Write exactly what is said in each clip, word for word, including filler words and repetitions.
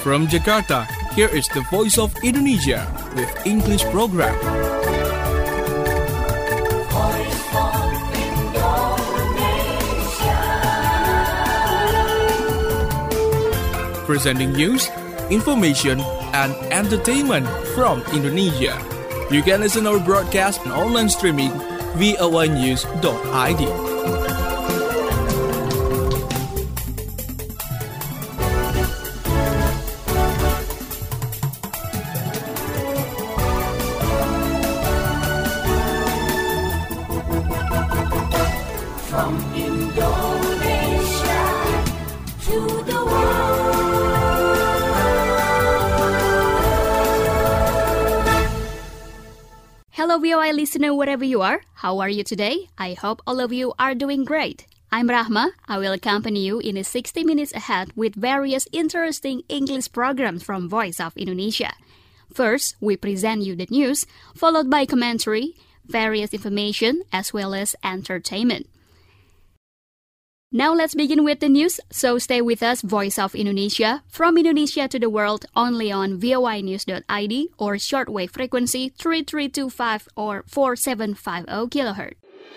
From Jakarta, here is the Voice of Indonesia with English program. Voice of Indonesia. Presenting news, information, and entertainment from Indonesia. You can listen our broadcast and online streaming v o a news dot i d. From Indonesia to the world. Hello V O I listener wherever you are. How are you today? I hope all of you are doing great. I'm Rahma. I will accompany you in a sixty minutes ahead with various interesting English programs from Voice of Indonesia. First, we present you the news, followed by commentary, various information, as well as entertainment. Now let's begin with the news, so stay with us, Voice of Indonesia, from Indonesia to the world, only on v o i news dot i d or shortwave frequency three three two five or four seven five zero kilohertz.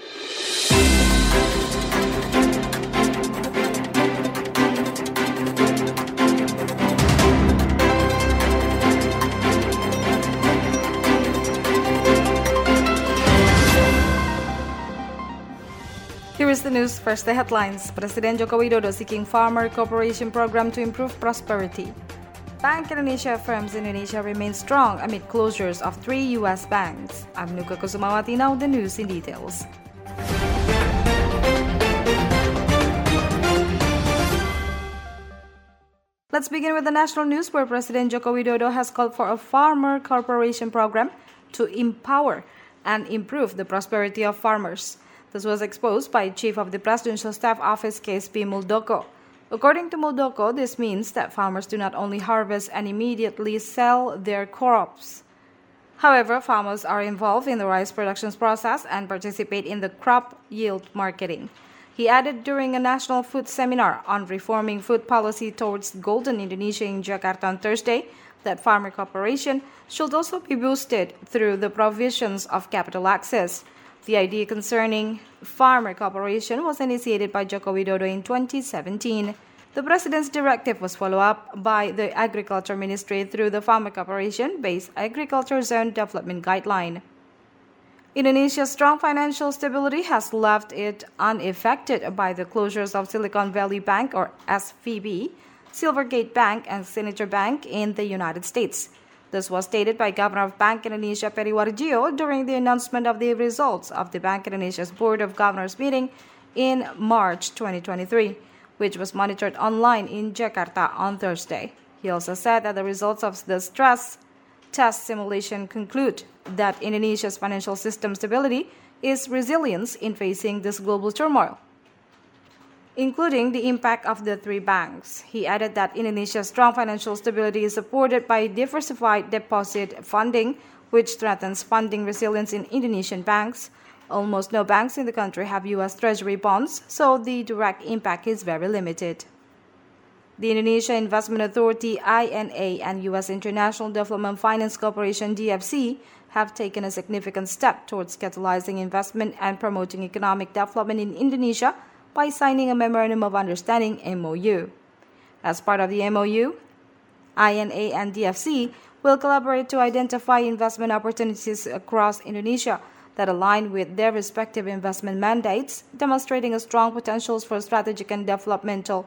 Here is the news. First, the headlines. Presiden Joko Widodo seeking farmer cooperation program to improve prosperity. Bank Indonesia affirms Indonesia remains strong amid closures of three U S banks. I'm Nuka Kusumawati. Now the news in details. Let's begin with the national news, where President Joko Widodo has called for a farmer cooperation program to empower and improve the prosperity of farmers. This was exposed by Chief of the Presidential Staff Office K S P Muldoko. According to Muldoko, this means that farmers do not only harvest and immediately sell their crops. However, farmers are involved in the rice production process and participate in the crop yield marketing. He added during a national food seminar on reforming food policy towards Golden Indonesia in Jakarta on Thursday that farmer cooperation should also be boosted through the provisions of capital access. The idea concerning farmer cooperation was initiated by Joko Widodo in twenty seventeen. The President's directive was followed up by the Agriculture Ministry through the Farmer Cooperation-based Agriculture Zone Development Guideline. Indonesia's strong financial stability has left it unaffected by the closures of Silicon Valley Bank or S V B, Silvergate Bank, and Signature Bank in the United States. This was stated by Governor of Bank Indonesia Peri Warjio during the announcement of the results of the Bank Indonesia's Board of Governors meeting in March twenty twenty-three, which was monitored online in Jakarta on Thursday. He also said that the results of the stress test simulation conclude that Indonesia's financial system stability is resilience in facing this global turmoil, including the impact of the three banks. He added that Indonesia's strong financial stability is supported by diversified deposit funding, which strengthens funding resilience in Indonesian banks. Almost no banks in the country have U S Treasury bonds, so the direct impact is very limited. The Indonesia Investment Authority, I N A, and U S International Development Finance Corporation, D F C, have taken a significant step towards catalyzing investment and promoting economic development in Indonesia by signing a Memorandum of Understanding, M O U. As part of the M O U, I N A and D F C will collaborate to identify investment opportunities across Indonesia that align with their respective investment mandates, demonstrating a strong potential for strategic and developmental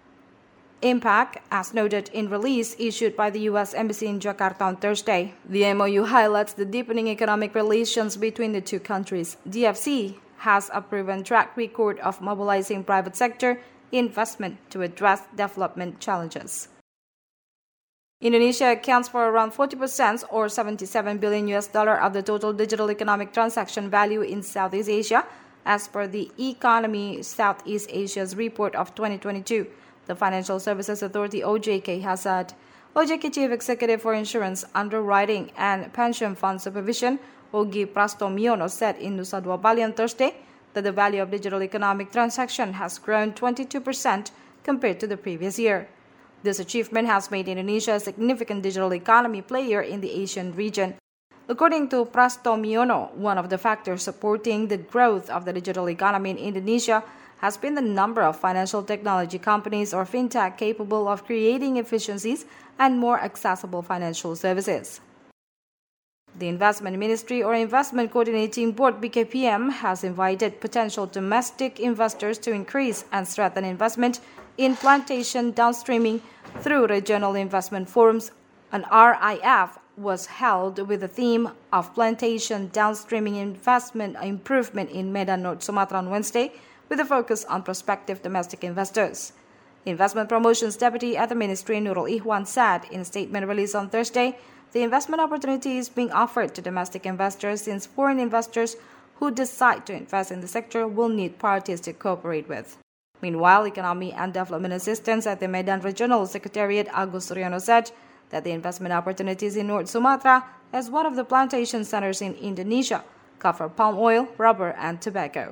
impact, as noted in release issued by the U S Embassy in Jakarta on Thursday. The M O U highlights the deepening economic relations between the two countries. D F C has a proven track record of mobilizing private sector investment to address development challenges. Indonesia accounts for around forty percent or seventy-seven billion U S dollar of the total digital economic transaction value in Southeast Asia, as per the Economy Southeast Asia's report of twenty twenty-two. The Financial Services Authority, O J K, has said. O J K Chief Executive for Insurance, Underwriting and Pension Fund Supervision, Ogi Prastomyono, said in Nusa Dua Bali on Thursday that the value of digital economic transaction has grown twenty-two percent compared to the previous year. This achievement has made Indonesia a significant digital economy player in the Asian region. According to Prastomyono, one of the factors supporting the growth of the digital economy in Indonesia has been the number of financial technology companies or fintech capable of creating efficiencies and more accessible financial services. The Investment Ministry or Investment Coordinating Board B K P M has invited potential domestic investors to increase and strengthen investment in plantation downstreaming through regional investment forums. An R I F was held with the theme of Plantation Downstreaming Investment Improvement in Medan, North Sumatra on Wednesday, with a focus on prospective domestic investors. Investment Promotions Deputy at the Ministry, Nurul Ihwan, said in a statement released on Thursday, the investment opportunity is being offered to domestic investors since foreign investors who decide to invest in the sector will need parties to cooperate with. Meanwhile, Economy and Development Assistance at the Medan Regional Secretariat, Agus Suryono, said that the investment opportunities in North Sumatra, as one of the plantation centers in Indonesia, cover palm oil, rubber, and tobacco.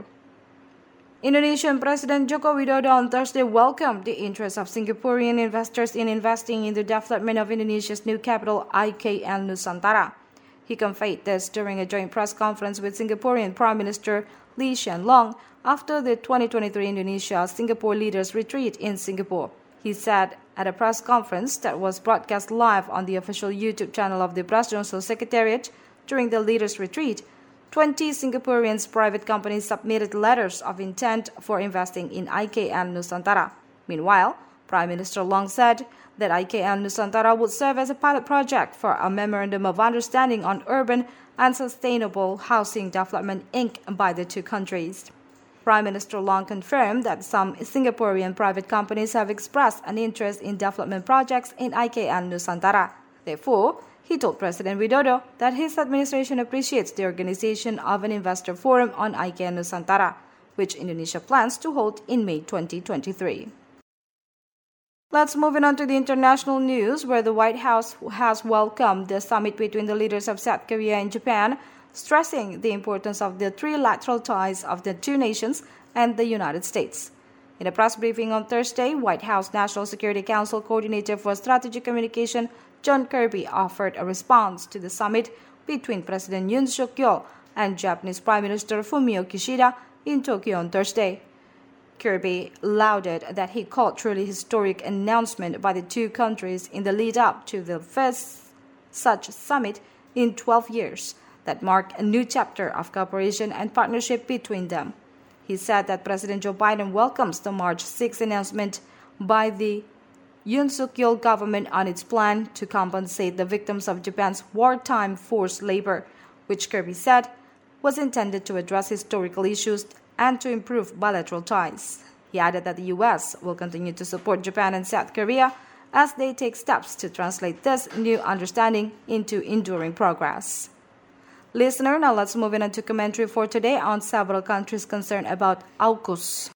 Indonesian President Joko Widodo on Thursday welcomed the interest of Singaporean investors in investing in the development of Indonesia's new capital, I K N Nusantara. He conveyed this during a joint press conference with Singaporean Prime Minister Lee Hsien Loong after the twenty twenty-three Indonesia-Singapore Leaders Retreat in Singapore. He said at a press conference that was broadcast live on the official YouTube channel of the Presidential Secretariat during the Leaders Retreat, twenty Singaporean private companies submitted letters of intent for investing in I K N Nusantara. Meanwhile, Prime Minister Loong said that I K N Nusantara would serve as a pilot project for a Memorandum of Understanding on Urban and Sustainable Housing Development, Incorporated by the two countries. Prime Minister Loong confirmed that some Singaporean private companies have expressed an interest in development projects in I K N Nusantara. Therefore, he told President Widodo that his administration appreciates the organization of an investor forum on I K N Nusantara, which Indonesia plans to hold in May twenty twenty-three. Let's move on to the international news, where the White House has welcomed the summit between the leaders of South Korea and Japan, stressing the importance of the trilateral ties of the two nations and the United States. In a press briefing on Thursday, White House National Security Council Coordinator for Strategic Communication John Kirby offered a response to the summit between President Yoon Suk-yeol and Japanese Prime Minister Fumio Kishida in Tokyo on Thursday. Kirby lauded that he called truly historic announcement by the two countries in the lead-up to the first such summit in twelve years that marked a new chapter of cooperation and partnership between them. He said that President Joe Biden welcomes the March sixth announcement by the Yoon Suk-yeol government on its plan to compensate the victims of Japan's wartime forced labor, which Kirby said was intended to address historical issues and to improve bilateral ties. He added that the U S will continue to support Japan and South Korea as they take steps to translate this new understanding into enduring progress. Listener, now let's move on to commentary for today on several countries concerned about AUKUS.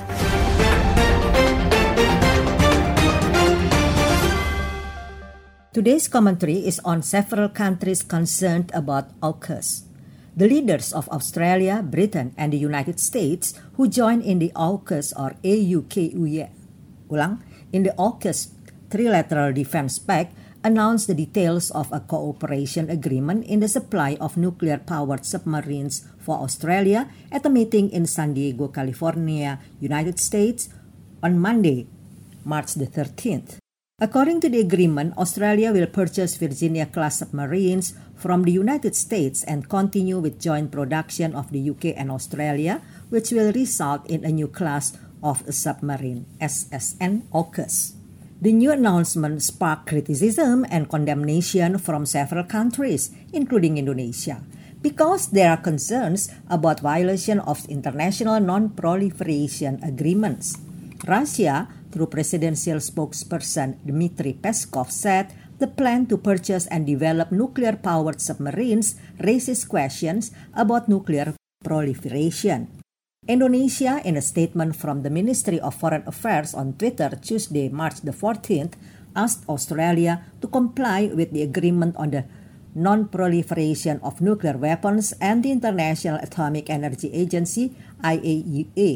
Today's commentary is on several countries concerned about AUKUS. The leaders of Australia, Britain, and the United States who join in the AUKUS or A U K U S, ulang, in the AUKUS Trilateral Defense Pact announced the details of a cooperation agreement in the supply of nuclear-powered submarines for Australia at a meeting in San Diego, California, United States on Monday, March the thirteenth. According to the agreement, Australia will purchase Virginia-class submarines from the United States and continue with joint production of the U K and Australia, which will result in a new class of a submarine, S S N AUKUS. The new announcement sparked criticism and condemnation from several countries, including Indonesia, because there are concerns about violation of international non-proliferation agreements. Russia, through presidential spokesperson Dmitry Peskov, said the plan to purchase and develop nuclear-powered submarines raises questions about nuclear proliferation. Indonesia, in a statement from the Ministry of Foreign Affairs on Twitter Tuesday, March the fourteenth, asked Australia to comply with the agreement on the non-proliferation of nuclear weapons and the International Atomic Energy Agency, I A E A.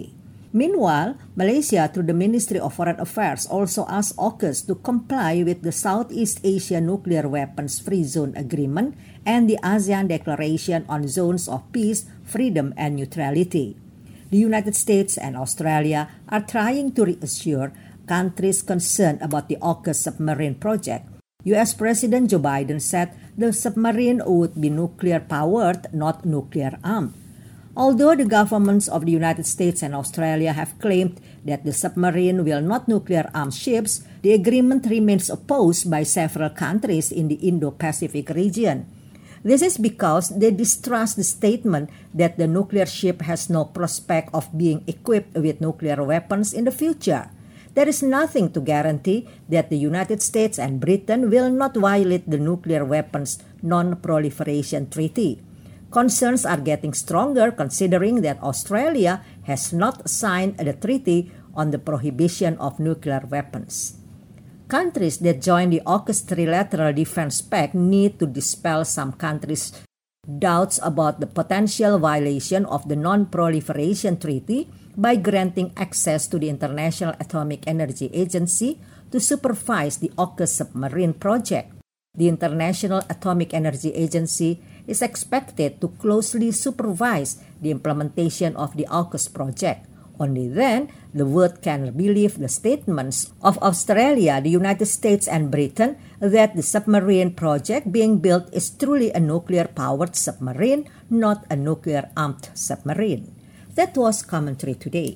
Meanwhile, Malaysia, through the Ministry of Foreign Affairs, also asked AUKUS to comply with the Southeast Asia Nuclear Weapons Free Zone Agreement and the ASEAN Declaration on Zones of Peace, Freedom and Neutrality. The United States and Australia are trying to reassure countries concerned about the AUKUS submarine project. U S President Joe Biden said the submarine would be nuclear-powered, not nuclear-armed. Although the governments of the United States and Australia have claimed that the submarine will not nuclear-arm ships, the agreement remains opposed by several countries in the Indo-Pacific region. This is because they distrust the statement that the nuclear ship has no prospect of being equipped with nuclear weapons in the future. There is nothing to guarantee that the United States and Britain will not violate the Nuclear Weapons Non-Proliferation Treaty. Concerns are getting stronger considering that Australia has not signed the treaty on the prohibition of nuclear weapons. Countries that join the AUKUS Trilateral Defense Pact need to dispel some countries' doubts about the potential violation of the Non-Proliferation Treaty by granting access to the International Atomic Energy Agency to supervise the AUKUS submarine project. The International Atomic Energy Agency is expected to closely supervise the implementation of the AUKUS project. Only then, the world can believe the statements of Australia, the United States, and Britain that the submarine project being built is truly a nuclear-powered submarine, not a nuclear-armed submarine. That was Commentary Today.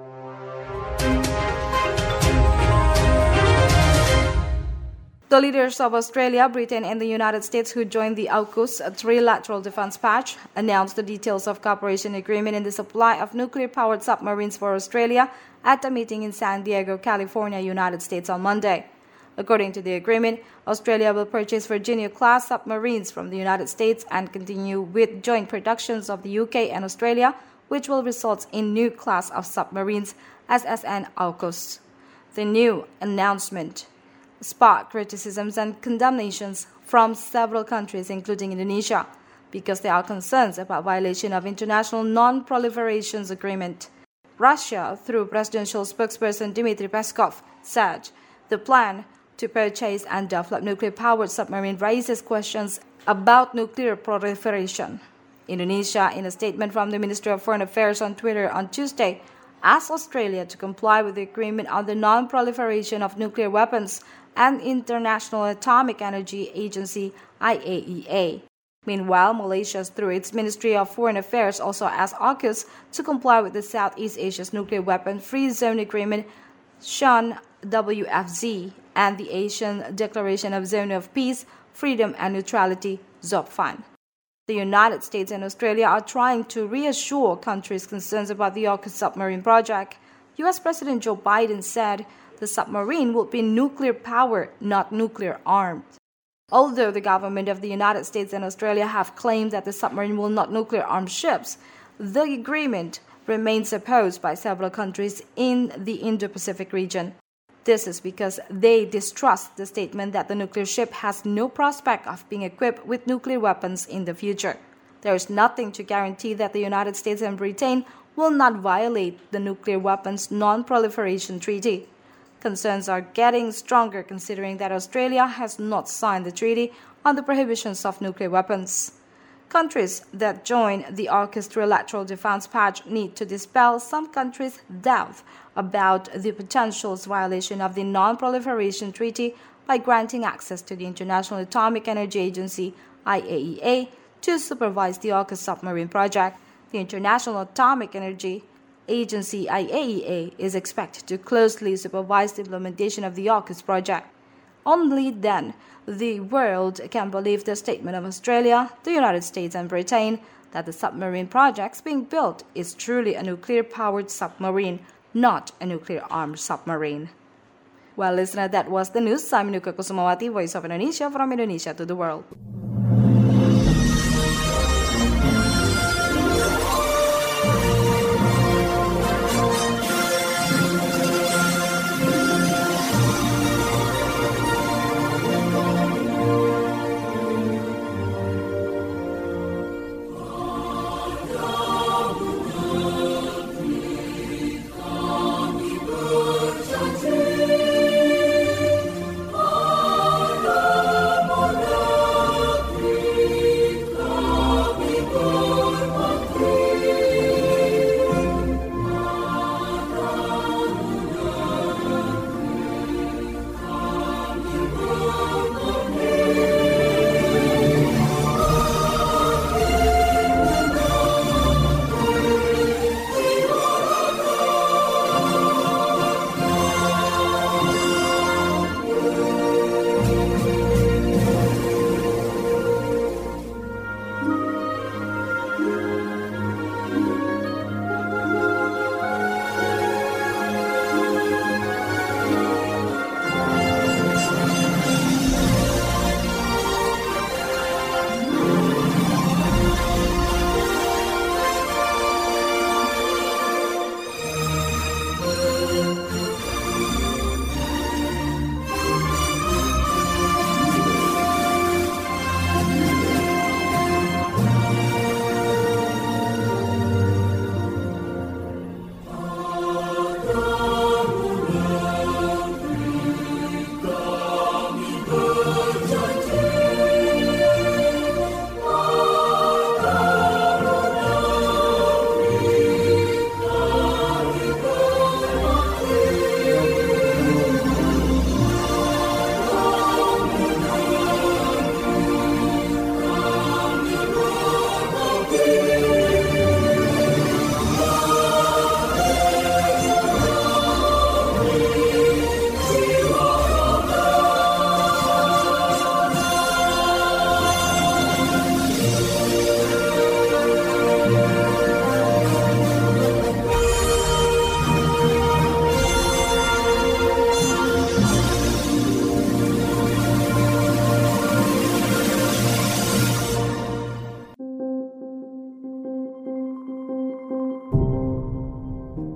The leaders of Australia, Britain, and the United States who joined the AUKUS Trilateral Defense Pact announced the details of cooperation agreement in the supply of nuclear-powered submarines for Australia at a meeting in San Diego, California, United States on Monday. According to the agreement, Australia will purchase Virginia-class submarines from the United States and continue with joint productions of the U K and Australia, which will result in new class of submarines as S N AUKUS. The new announcement sparked criticisms and condemnations from several countries, including Indonesia, because there are concerns about violation of international non-proliferation agreement. Russia, through presidential spokesperson Dmitry Peskov, said the plan to purchase and develop nuclear-powered submarine raises questions about nuclear proliferation. Indonesia, in a statement from the Ministry of Foreign Affairs on Twitter on Tuesday, asked Australia to comply with the agreement on the non-proliferation of nuclear weapons and International Atomic Energy Agency I A E A. Meanwhile, Malaysia, through its Ministry of Foreign Affairs, also asked AUKUS to comply with the Southeast Asia's Nuclear Weapon Free Zone Agreement, S A N W F Z, and the Asian Declaration of Zone of Peace, Freedom and Neutrality, Z O P F A N. The United States and Australia are trying to reassure countries' concerns about the AUKUS submarine project. U S President Joe Biden said the submarine would be nuclear-powered, not nuclear-armed. Although the government of the United States and Australia have claimed that the submarine will not nuclear-arm ships, the agreement remains opposed by several countries in the Indo-Pacific region. This is because they distrust the statement that the nuclear ship has no prospect of being equipped with nuclear weapons in the future. There is nothing to guarantee that the United States and Britain will not violate the Nuclear Weapons Non-Proliferation Treaty. Concerns are getting stronger considering that Australia has not signed the treaty on the prohibitions of nuclear weapons. Countries that join the AUKUS Trilateral Defense Pact need to dispel some countries' doubt about the potential violation of the Non-Proliferation Treaty by granting access to the International Atomic Energy Agency I A E A to supervise the AUKUS submarine project. The International Atomic Energy Agency I A E A is expected to closely supervise the implementation of the AUKUS project. Only then the world can believe the statement of Australia, the United States and Britain that the submarine project being built is truly a nuclear-powered submarine, not a nuclear-armed submarine. Well, listener, that was the news. I'm Nuka Kusumawati, Voice of Indonesia, from Indonesia to the world.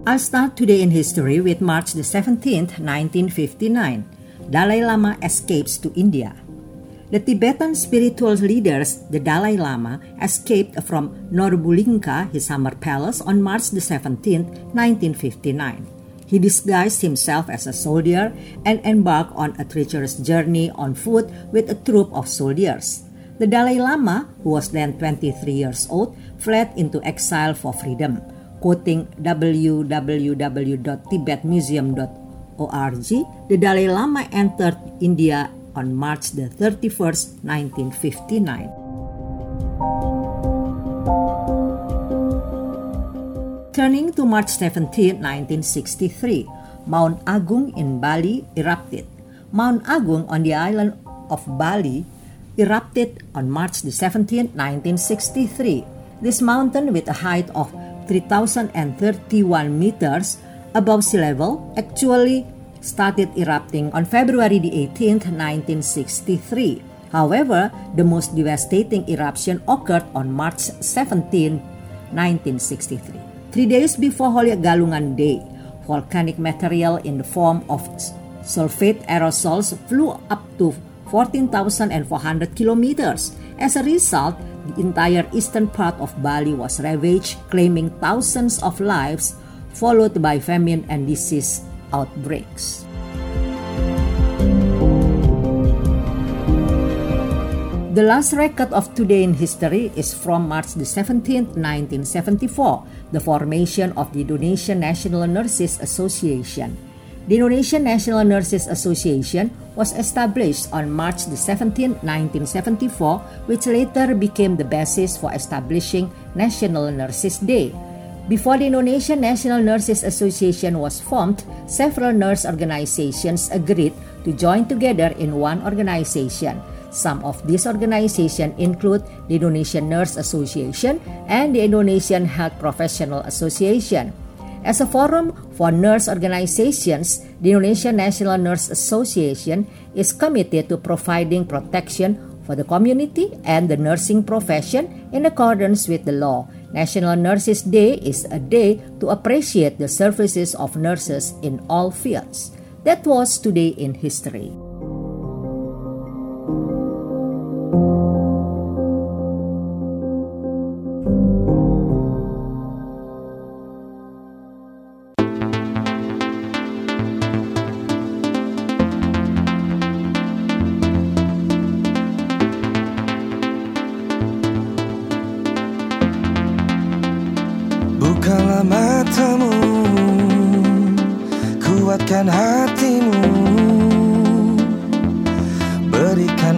I'll start today in history with March the seventeenth, nineteen fifty-nine. Dalai Lama escapes to India. The Tibetan spiritual leaders, the Dalai Lama, escaped from Norbulingka, his summer palace, on March the seventeenth, nineteen fifty-nine. He disguised himself as a soldier and embarked on a treacherous journey on foot with a troop of soldiers. The Dalai Lama, who was then twenty-three years old, fled into exile for freedom. Quoting w w w dot tibet museum dot org, the Dalai Lama entered India on March the thirty-first, nineteen fifty-nine. Turning to March seventeenth, nineteen sixty-three, Mount Agung in Bali erupted. Mount Agung on the island of Bali erupted on March the seventeenth, nineteen sixty-three. This mountain, with a height of three thousand thirty-one meters above sea level, actually started erupting on February the eighteenth, nineteen sixty-three. However, the most devastating eruption occurred on March seventeenth, nineteen sixty-three. Three days before Holy Galungan Day, volcanic material in the form of sulfate aerosols flew up to fourteen thousand four hundred kilometers. As a result, the entire eastern part of Bali was ravaged, claiming thousands of lives, followed by famine and disease outbreaks. The last record of today in history is from March the seventeenth, nineteen seventy-four, the formation of the Indonesian National Nurses Association. The Indonesian National Nurses Association was established on March the seventeenth, nineteen seventy-four, which later became the basis for establishing National Nurses Day. Before the Indonesian National Nurses Association was formed, several nurse organizations agreed to join together in one organization. Some of these organizations include the Indonesian Nurse Association and the Indonesian Health Professional Association. As a forum for nurse organizations, the Indonesian National Nurse Association is committed to providing protection for the community and the nursing profession in accordance with the law. National Nurses Day is a day to appreciate the services of nurses in all fields. That was Today in History. Bukalah matamu, kuatkan hatimu, berikan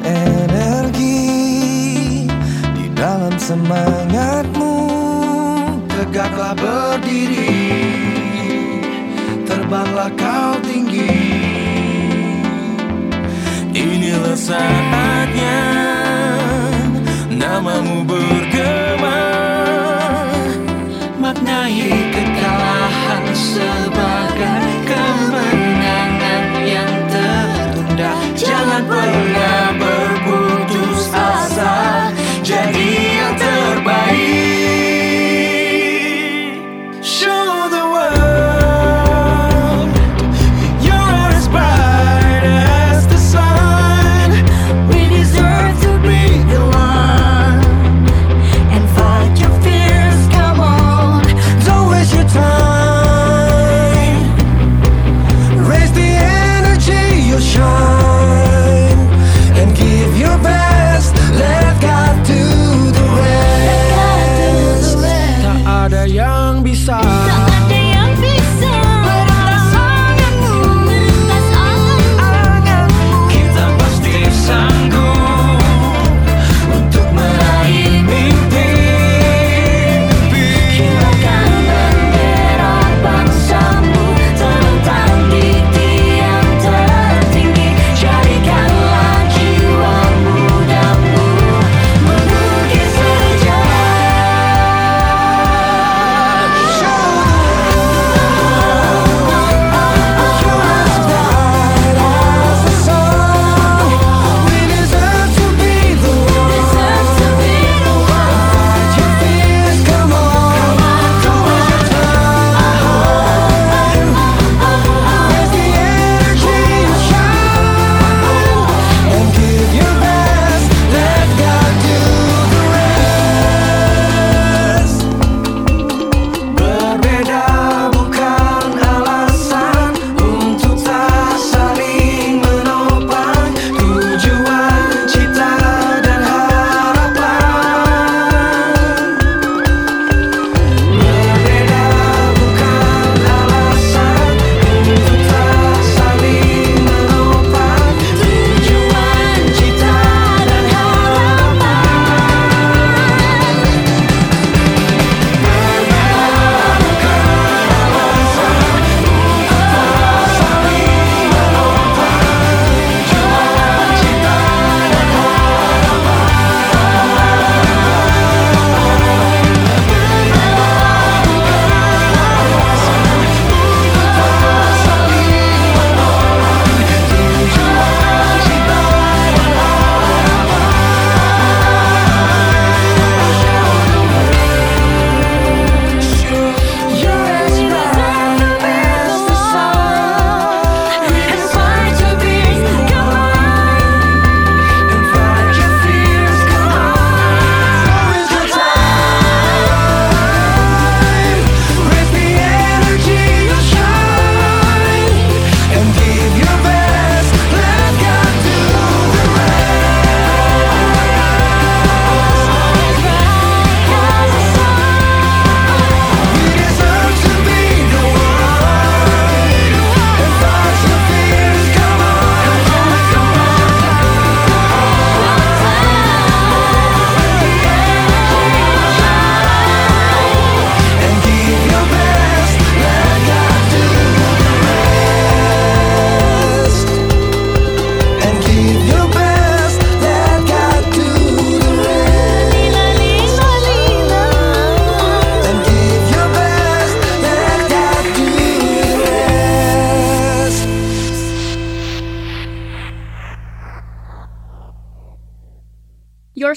energi di dalam semangatmu. Tegaklah berdiri, terbanglah kau tinggi. Inilah saatnya namamu bergema. Maknai kekalahan sebagai kemenangan yang tertunda. Jangan pernah berputus asa, jadi yang terbaik. Show the world you're as bright as the sun. We deserve to be the one and fight your fears. Come on, don't waste your time. Raise the energy, you'll shine, and give your best. Let God do the rest. Tak ada yang bisa. Kita pasti sanggup untuk meraih mimpi. Kibarkan bendera bangsamu, terbentang di tiang tertinggi. Jadikanlah jiwa mudamu menukis sejarah. Show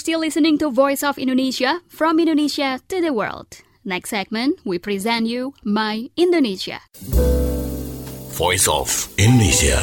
still listening to Voice of Indonesia, from Indonesia to the world. Next segment, we present you My Indonesia. Voice of Indonesia.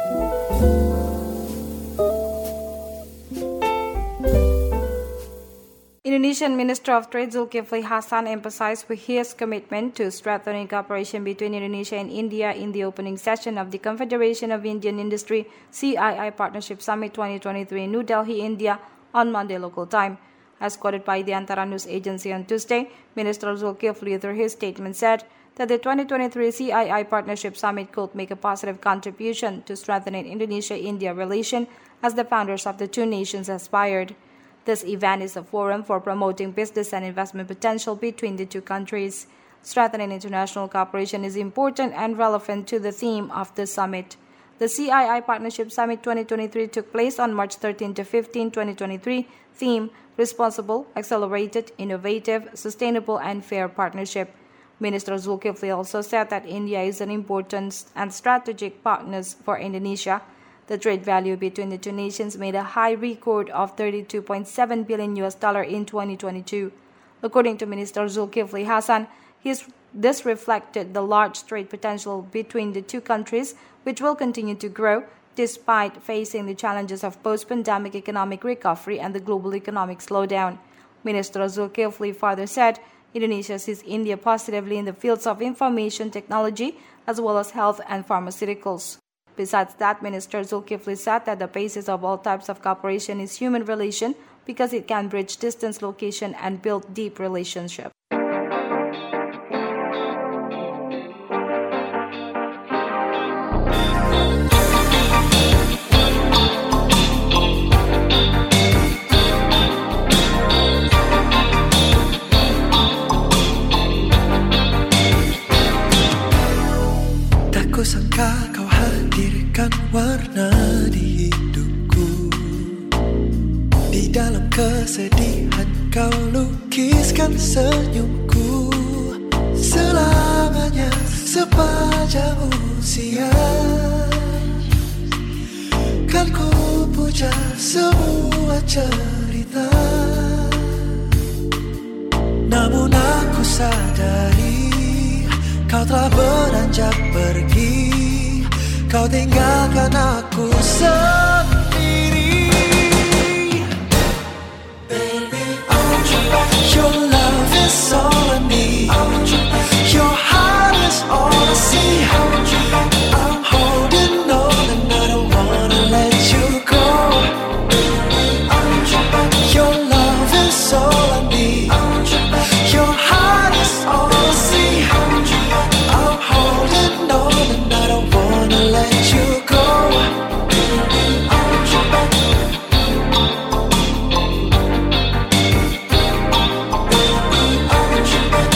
Indonesian Minister of Trade Zulkifli Hasan emphasized his commitment to strengthening cooperation between Indonesia and India in the opening session of the Confederation of Indian Industry C I I Partnership Summit twenty twenty-three in New Delhi, India on Monday local time. As quoted by the Antara News Agency on Tuesday, Minister Zulkifli through his statement said that the twenty twenty-three C I I Partnership Summit could make a positive contribution to strengthening Indonesia-India relation as the founders of the two nations aspired. This event is a forum for promoting business and investment potential between the two countries. Strengthening international cooperation is important and relevant to the theme of the summit. The C I I Partnership Summit twenty twenty-three took place on March thirteenth to fifteenth, twenty twenty-three. Theme: Responsible, Accelerated, Innovative, Sustainable and Fair Partnership. Minister Zulkifli also said that India is an important and strategic partner for Indonesia. The trade value between the two nations made a high record of thirty-two point seven billion U S dollar in twenty twenty-two. According to Minister Zulkifli Hasan, his, this reflected the large trade potential between the two countries, which will continue to grow despite facing the challenges of post-pandemic economic recovery and the global economic slowdown. Minister Zulkifli further said, Indonesia sees India positively in the fields of information technology as well as health and pharmaceuticals. Besides that, Minister Zulkifli said that the basis of all types of cooperation is human relation because it can bridge distance, location, and build deep relationships. Tak kusangka kau hadirkan warna di hidupku. Di dalam kesedihan kau lukiskan senyumku. Selamanya sepanjang usia kan ku puja semua cerita. Namun aku sadari kau telah beranjak pergi. Kau tinggalkan aku sendiri. Baby, I want you back. Your love is all I need. I want you back. Your heart is all I see. I want you back. I'm holding on and I don't wanna let you go. Baby, I want you back. Your love is all I need. I want you back. Your heart is all I see. I want you back. I'm holding on and I don't wanna let you go. Baby, I want you back. Baby, I want you back.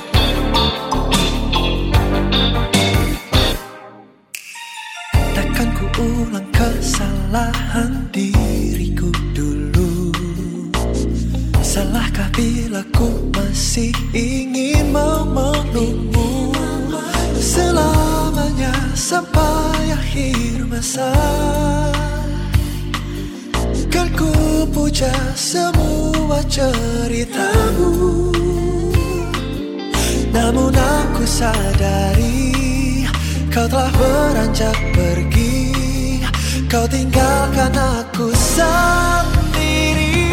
Takkan ku ulang kesalahan diriku dulu. Salahkah bila ku masih ingin memelukmu selamanya sampai akhir masa. Kan ku puja semua ceritamu. Namun aku sadari kau telah beranjak pergi. Kau tinggalkan aku sendiri.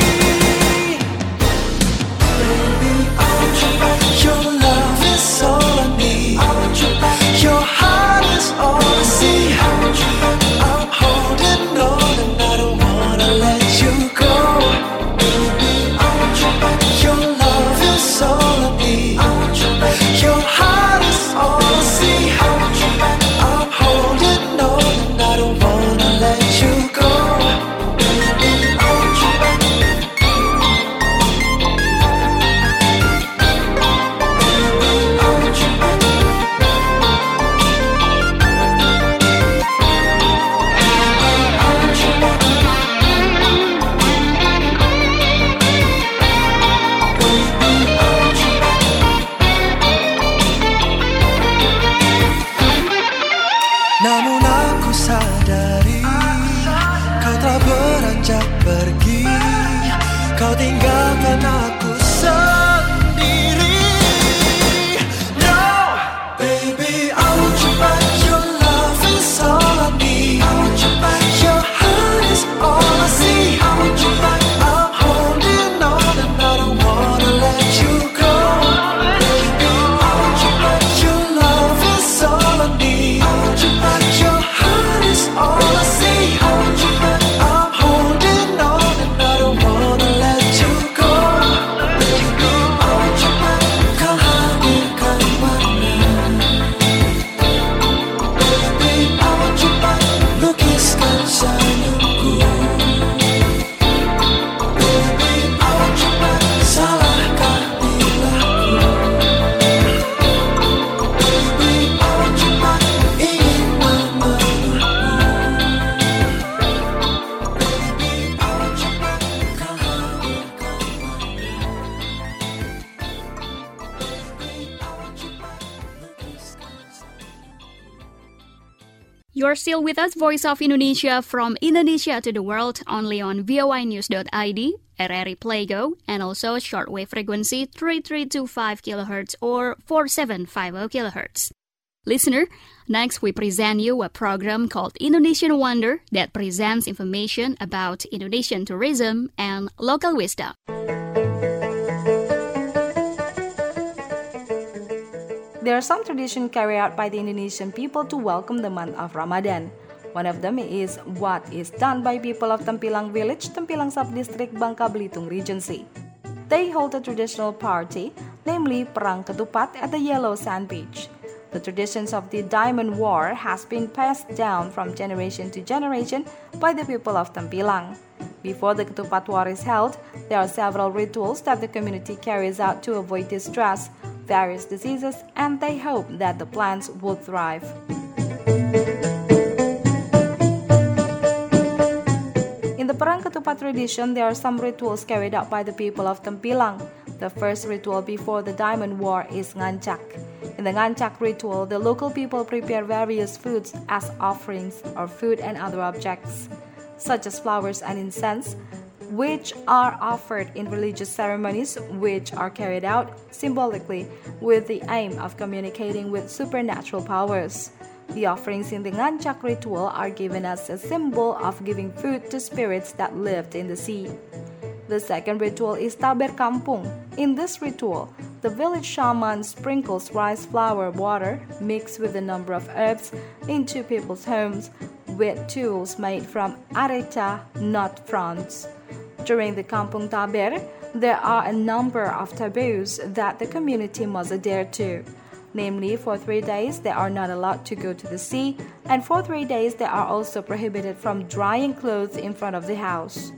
Baby, I want you back. Your love is all I need. I want you back. Your heart is all I see. I want you back. I'm holding on and I don't wanna let you go. Baby, I want you back. Your love is all I need. I want you back. Your heart is all I see. I want you back. I'm holding on and I don't wanna let you go. Baby, I want you back. You're still with us, Voice of Indonesia, from Indonesia to the world, only on V O I news dot I D, R R I Playgo, and also shortwave frequency three three two five kilohertz or four seven five zero kilohertz. Listener, next we present you a program called Indonesian Wonder that presents information about Indonesian tourism and local wisdom. There are some traditions carried out by the Indonesian people to welcome the month of Ramadan. One of them is what is done by people of Tempilang village, Tempilang Subdistrict, Bangka Belitung Regency. They hold a traditional party, namely Perang Ketupat at the Yellow Sand Beach. The traditions of the Diamond War has been passed down from generation to generation by the people of Tempilang. Before the Ketupat War is held, there are several rituals that the community carries out to avoid distress, various diseases, and they hope that the plants will thrive. In the Perang Ketupat tradition, there are some rituals carried out by the people of Tempilang. The first ritual before the Diamond War is Ngancak. In the Ngancak ritual, the local people prepare various foods as offerings or food and other objects, such as flowers and incense, which are offered in religious ceremonies, which are carried out symbolically with the aim of communicating with supernatural powers. The offerings in the Ngancak ritual are given as a symbol of giving food to spirits that lived in the sea. The second ritual is Taber Kampung. In this ritual, the village shaman sprinkles rice flour water mixed with a number of herbs into people's homes with tools made from areca nut fronds. During the Kampung Taber, there are a number of taboos that the community must adhere to. Namely, for three days they are not allowed to go to the sea, and for three days they are also prohibited from drying clothes in front of the house.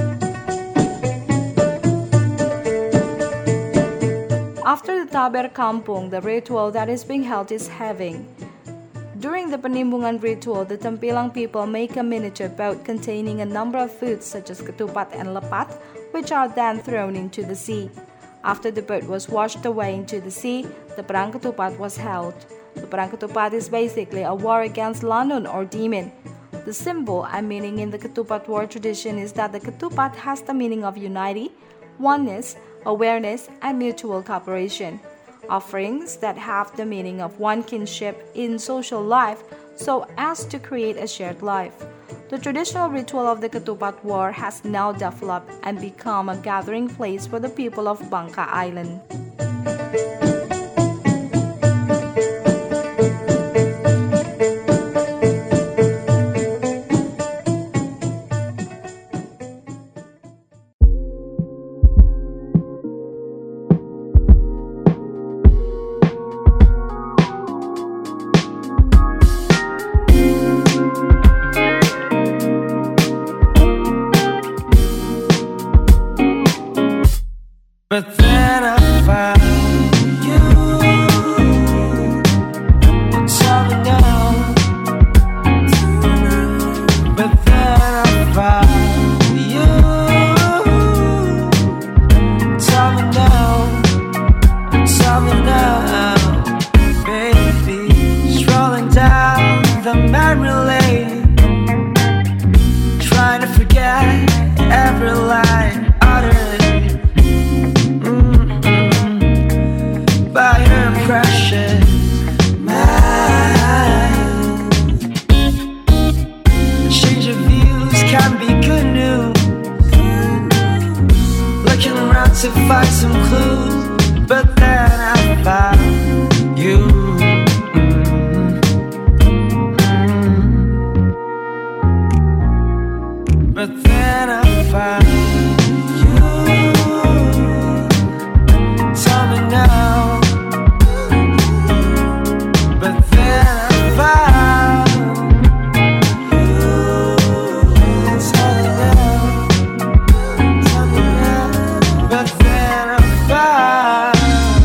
After the Taber Kampung, the ritual that is being held is having. During the Penimbungan ritual, the Tempilang people make a miniature boat containing a number of foods such as ketupat and lepat, which are then thrown into the sea. After the boat was washed away into the sea, the Perang Ketupat was held. The Perang Ketupat is basically a war against Lanun or demon. The symbol and meaning in the Ketupat war tradition is that the Ketupat has the meaning of unity, oneness, awareness, and mutual cooperation. Offerings that have the meaning of one kinship in social life so as to create a shared life. The traditional ritual of the Ketupat War has now developed and become a gathering place for the people of Bangka Island. But then I found you. Tell me now. But then I found you. Tell me now. Tell me now, baby. Strolling down the memory lane, trying to forget every line uttered by her precious mind. Change of views can be good news. Looking around to find some clues, but then I found you. But then I found you. Tell me now. But then I found you. Tell me now. Tell me now. But then I found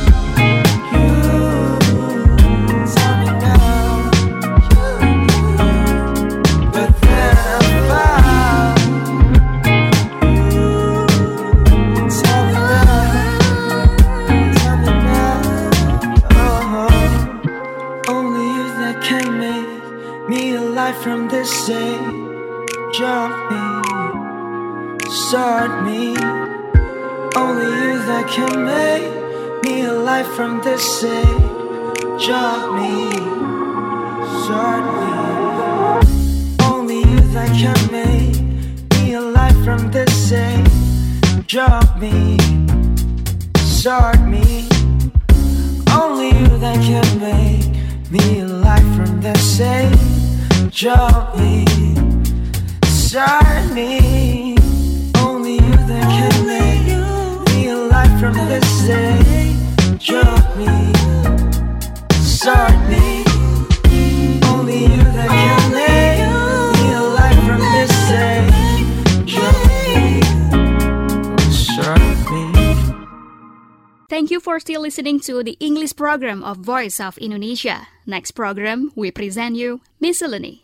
from this age of me. Start me. Only you that can make me alive from this age of me. Start me. Only you that can make me alive from this age of me. Start me. Only you that can make me alive from this age of me. Start me. Only you that can make me alive from this age of me. Start me. Only you that can make me alive from this age of me. Start me. Thank you for still listening to the English program of Voice of Indonesia. Next program, we present you Miscellany.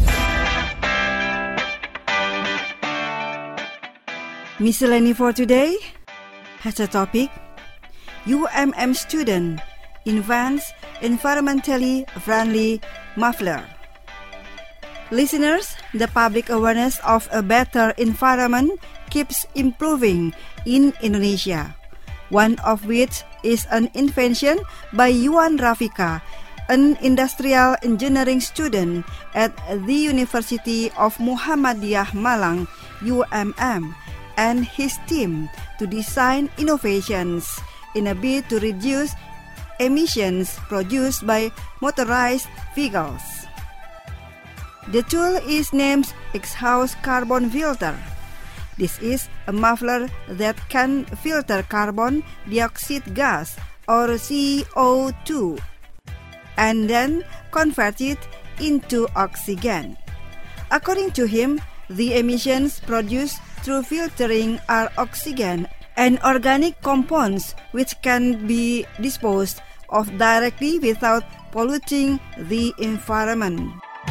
Miscellany for today has a topic: U M M student invents environmentally friendly muffler. Listeners, the public awareness of a better environment keeps improving in Indonesia, one of which is an invention by Yuan Rafika, an industrial engineering student at the University of Muhammadiyah Malang, U M M, and his team to design innovations in a bid to reduce emissions produced by motorized vehicles. The tool is named Exhaust Carbon Filter. This is a muffler that can filter carbon dioxide gas or C O two and then convert it into oxygen. According to him, the emissions produced through filtering are oxygen and organic compounds which can be disposed of directly without polluting the environment.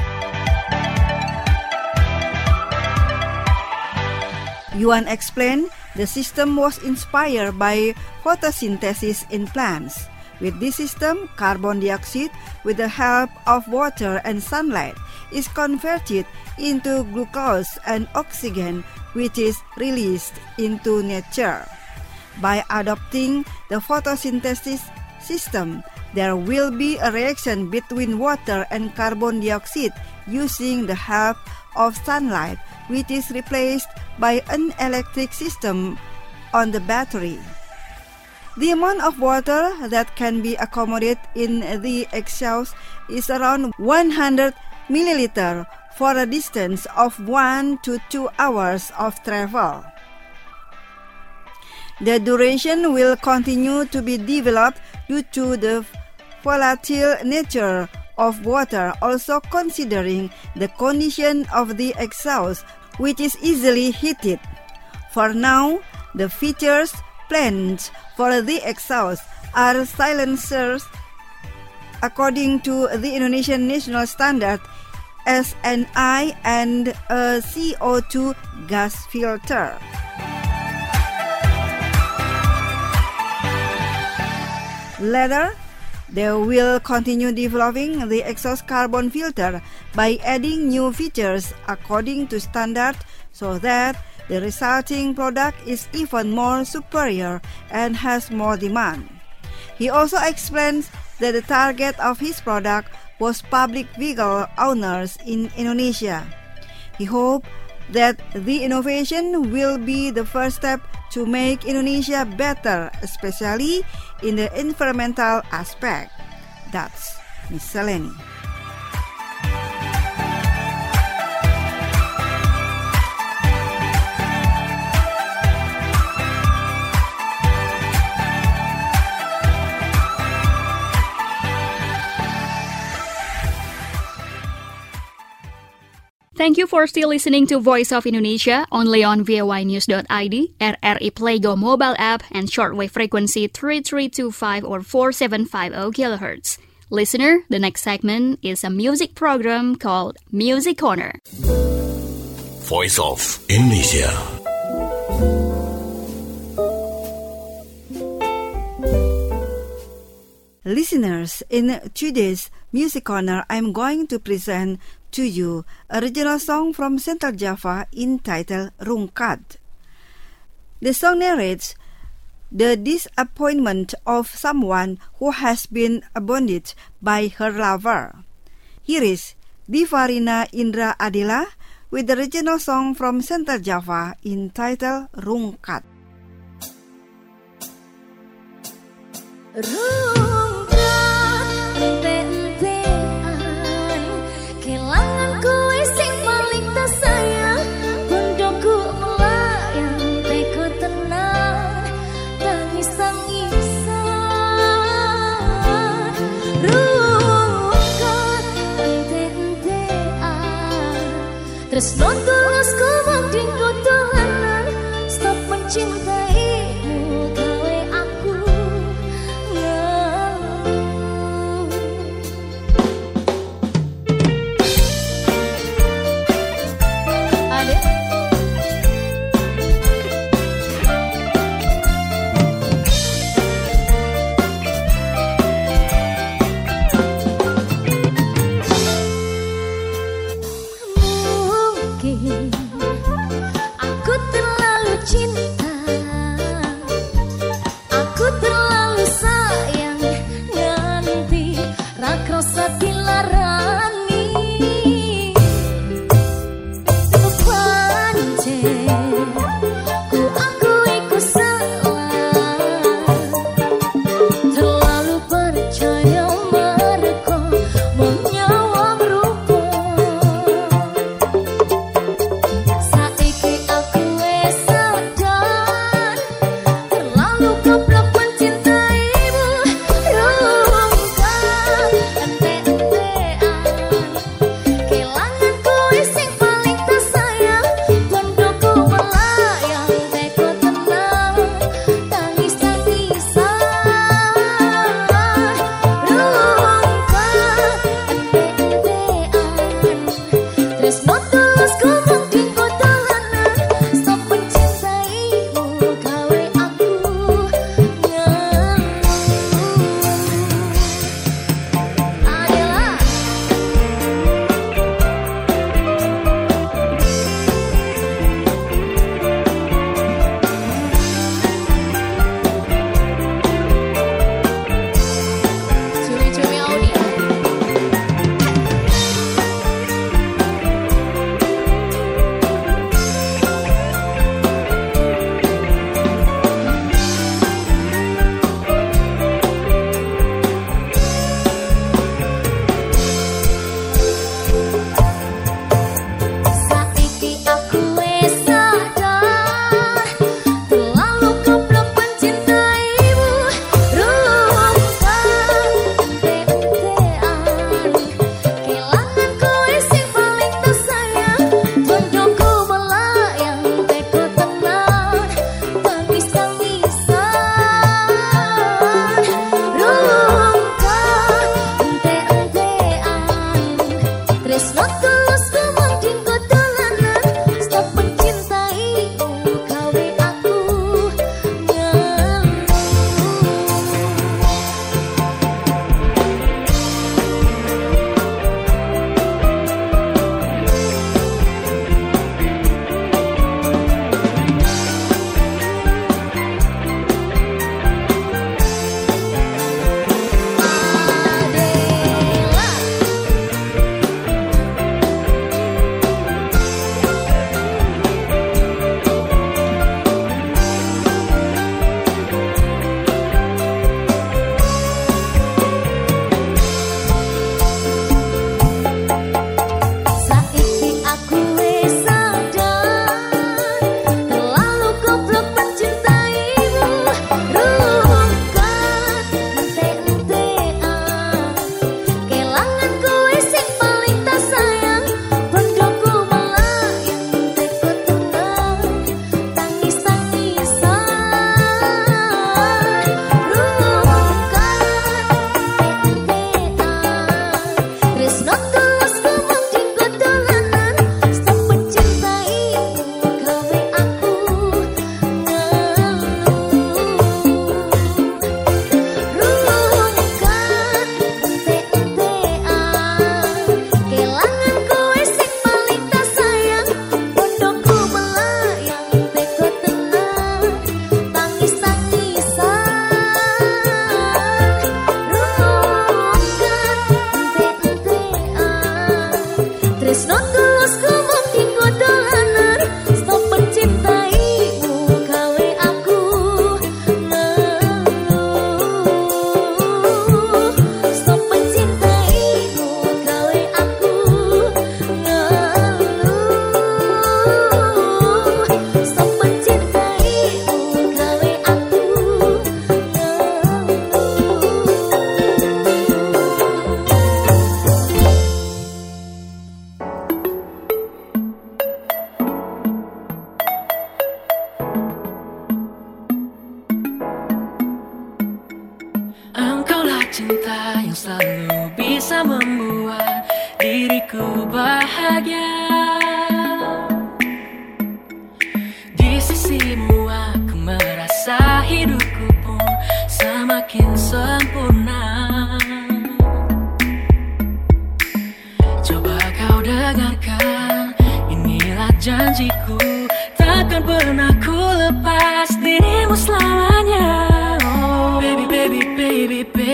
Yuan explained the system was inspired by photosynthesis in plants. With this system, carbon dioxide, with the help of water and sunlight, is converted into glucose and oxygen, which is released into nature. By adopting the photosynthesis system, there will be a reaction between water and carbon dioxide using the help of sunlight, which is replaced by an electric system on the battery. The amount of water that can be accommodated in the exhaust is around one hundred milliliters for a distance of one to two hours of travel. The duration will continue to be developed due to the volatile nature of water, also considering the condition of the exhaust, which is easily heated. For now, the features planned for the exhaust are silencers according to the Indonesian National Standard S N I and a C O two gas filter. Later, they will continue developing the exhaust carbon filter by adding new features according to standard so that the resulting product is even more superior and has more demand. He also explains that the target of his product was public vehicle owners in Indonesia. He hopes that the innovation will be the first step to make Indonesia better, especially in the environmental aspect. That's Miscellany. Thank you for still listening to Voice of Indonesia only on V O I News dot I D, R R I Playgo mobile app, and shortwave frequency three three two five or four seven five zero kilohertz. Listener, the next segment is a music program called Music Corner. Voice of Indonesia. Listeners, in today's Music Corner, I'm going to present to you a regional song from Central Java entitled Rungkat. The song narrates the disappointment of someone who has been abandoned by her lover. Here is Divarina Indra Adila with the original song from Central Java entitled Rungkat. Rungkat, ente-entean, kelangan kowe sing paling tersayang, bondoku melayang, teko tenang, tangis-tangisan. Rungkat, ente-entean, tresno tulus kumang dinggo dolanan, stop mencintaimu gawe aku. Mungkin aku terlalu cinta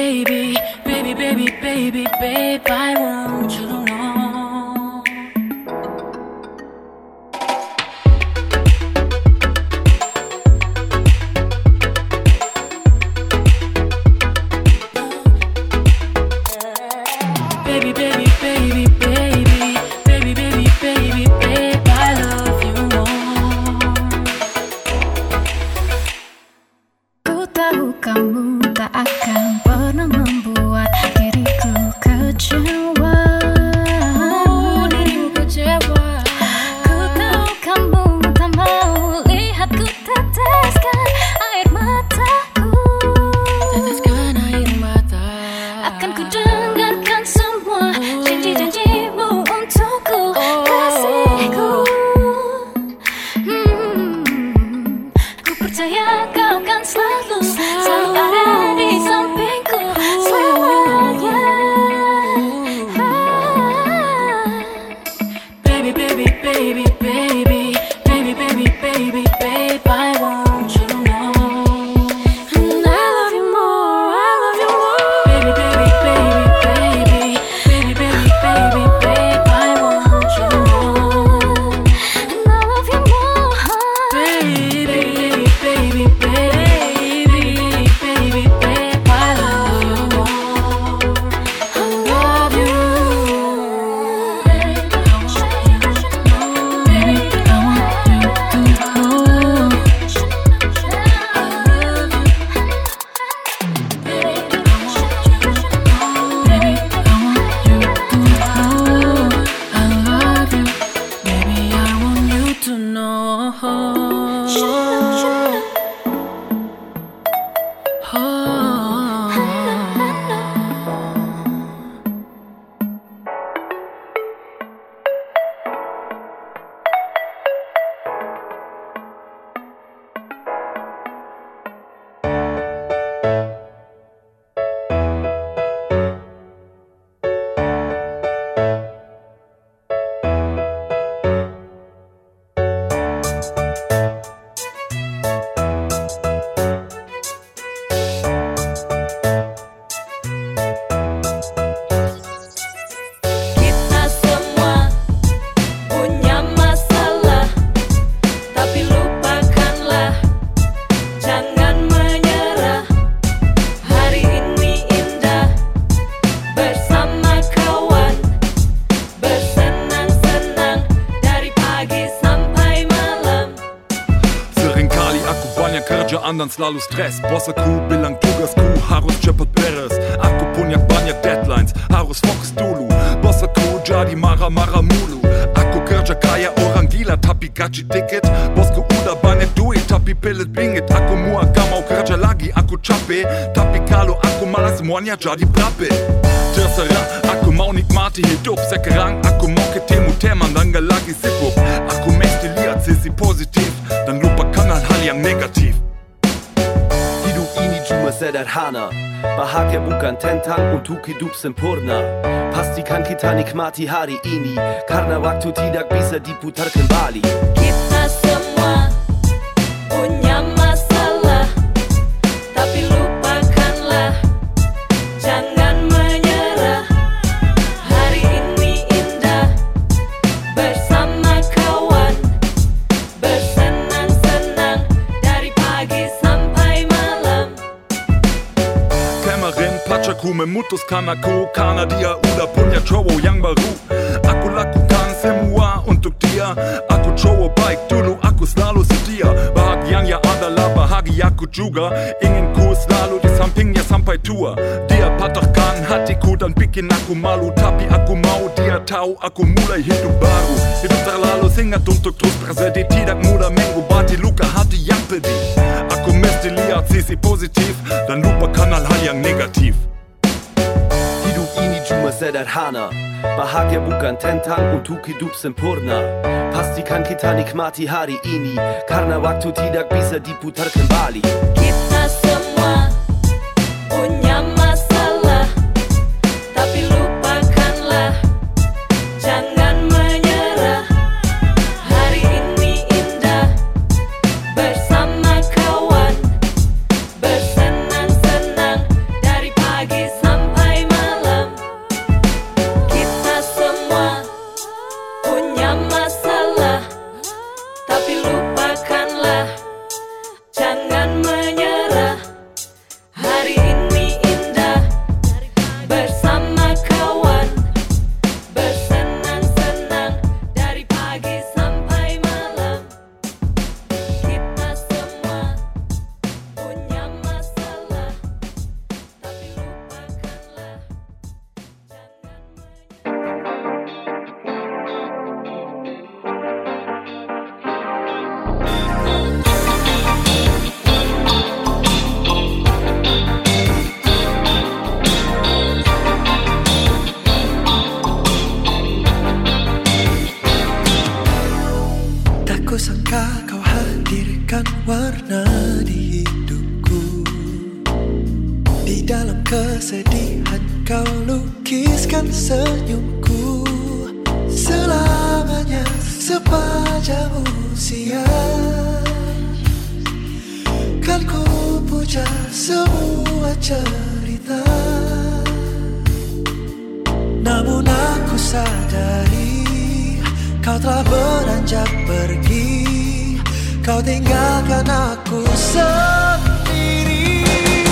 baby, baby, baby, baby, babe, I want you to know. Baby, baby, baby, baby, baby, baby, baby, babe, I love you more. Ku tahu kamu tak akan pernah membuat diriku kecewa. Oh, diriku kecewa. Ku tahu kamu tak mau lihatku teteskan air mataku. Teteskan air mata. Akan ku dengarkan semua janji-janjimu untukku, kasihku. Hmm, ku percaya kau kan selalu, selalu ada di sampingku selamanya. Baby, baby, baby, baby, baby, baby, baby, babe, I want you to know. And I love you more, I love you more. Baby, baby, baby, baby, baby, baby, baby, babe, I want you to know. And I love you more. Baby, baby, baby, baby, baby, babe, I love you more. I love you. Baby, I want you to know. Baby, I want you to know. I love you. Baby, I want you to know. Baby, I want you to know. I love you. Baby, I want you to know. Kita semua punya masalah, tapi lupakanlah, jangan menyerah. Hari ini indah bersama kawan, bersenang-senang dari pagi sampai malam. Seringkali aku banyak kerjaan dan selalu stres. Bosku bilang tugasku harus cepat beres. Aku punya banyak deadlines, harus fokus dulu. Bosku jadi marah-marah mulu. Aku kerja kayak orang gila tapi gaji dikit. Bosku udah banyak duit tapi pelit bingit. Aku muak gak mau kerja lagi, aku capek. Tapi kalau aku malas semuanya jadi berabe. Terserah, aku mau nikmati hidup. Sekarang aku mau ketemu teman dan gak lagi sibuk. Aku mesti lihat sisi positif dan lupakan hal-hal yang negatif. Hidup ini cuma sederhana, bahagia bukan tentang untuk hidup sempurna. Pastikan kita nikmati hari ini, karena waktu tidak bisa diputar kembali. Kita semua punya masalah, tapi lupakanlah, jangan menyerah. Hari ini indah bersama kawan, bersenang-senang dari pagi sampai malam. Kemarin pacarku memutuskan aku karena dia udah punya cowok yang baru. Aku lakukan semua untuk dia. Aku cowok baik dulu, aku selalu setia. Bahagianya adalah bahagiaku juga. Inginku selalu di sampingnya sampai tua. Dia patahkan hatiku dan bikin aku malu, tapi aku mau dia tahu aku mulai hidup baru. Hidup terlalu singkat untuk terus bersedih, tidak mudah mengobati luka hati yang pedih. Aku mesti lihat sisi positif dan lupakan hal-hal yang negatif. Hidup ini cuma sederhana, bahagia bukan tentang untuk hidup sempurna. Pastikan kita nikmati hari ini, karena waktu tidak bisa diputar kembali. Kita semua punya masalah, tapi lupakanlah, jangan menyerah. Hari ini indah bersama kawan, bersenang-senang dari pagi kesedihan kau lukiskan senyumku. Selamanya sepanjang usia kan ku puja semua cerita. Namun aku sadari kau telah beranjak pergi. Kau tinggalkan aku sendiri.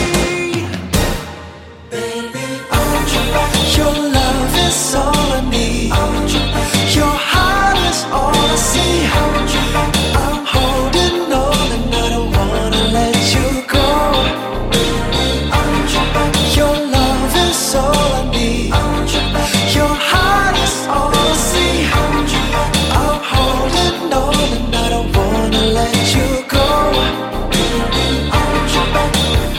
Baby, I want you back. Your love is all I need. I want you back. Your heart is all I see. I want you back. I'm holding on and I don't wanna let you go. I want you back. Your love is all I need. I want you back. Your heart is all I see. I want you back. I'm holding on and I don't wanna let you go. I want you back.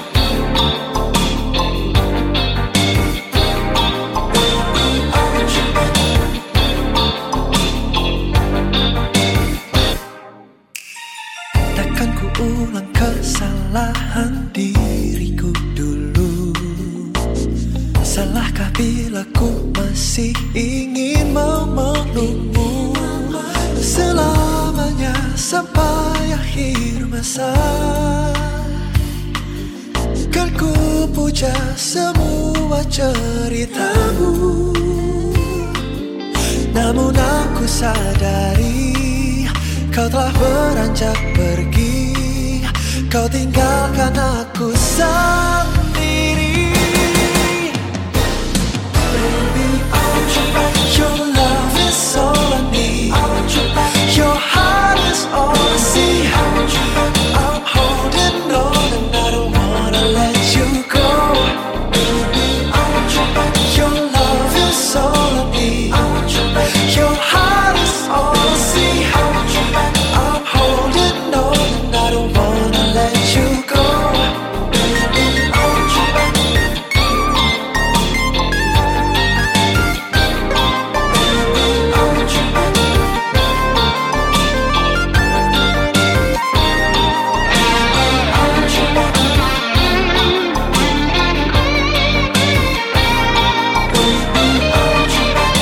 I want you back. Takkan ku ulang kesalahan diriku dulu. Salahkah bila ku masih ingin memelukmu selamanya sampai akhir masa? Kan ku puja semua ceritamu. Namun aku sadari kau telah beranjak pergi. Kau tinggalkan aku sendiri. Baby, I want you back. Your love is all I need. I want you back. Your heart is all I see. I want you back. I'm holding on and I don't wanna let you go. Baby, I want you back. Your love is all I need. I want you back. Your heart is all I see. I want you back. I'm holding on and I don't wanna let you go. Baby, I want you back. Baby, I want you back. I want you back. Baby, I want you back.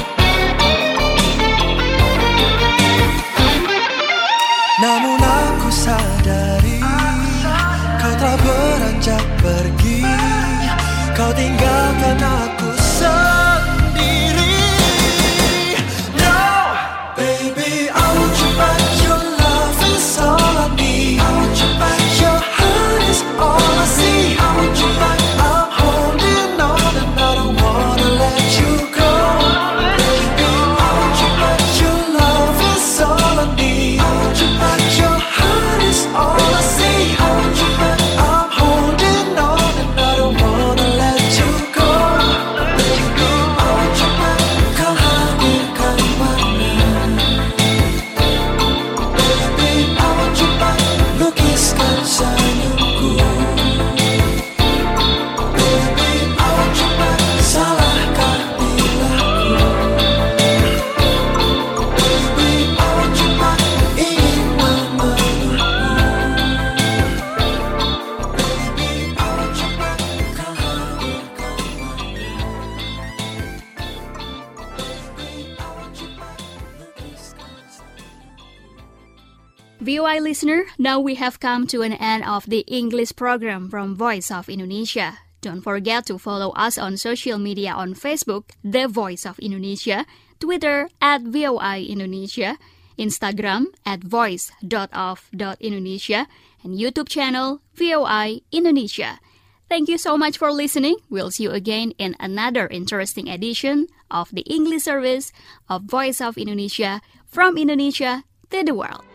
Namun aku sadari kau telah beranjak pergi. Kau tinggalkan aku sendiri. No, baby, I want you back. Your love is all I need. I want you back. Your heart is all I see. I want you back. I'm holding on and I don't wanna let you go. Baby, I want you back. Your love is all I need. I want you back. Your heart is all I see. I want you back. I'm holding on and I don't wanna let you go. Baby, I want you back. Kau hadirkan mana? Baby, I want you back. Lukiskan senyumku. Baby, I want you back. Salahkah bila ku? Baby, I want you back. Ingin memelukmu. Baby, I want you back. Kau hadirkan mana? Baby, I want you back. Lukiskan V O I listener, now we have come to an end of the English program from Voice of Indonesia. Don't forget to follow us on social media on Facebook, The Voice of Indonesia, Twitter at V O I Indonesia, Instagram at voice dot of dot indonesia, and YouTube channel V O I Indonesia. Thank you so much for listening. We'll see you again in another interesting edition of the English service of Voice of Indonesia from Indonesia to the world.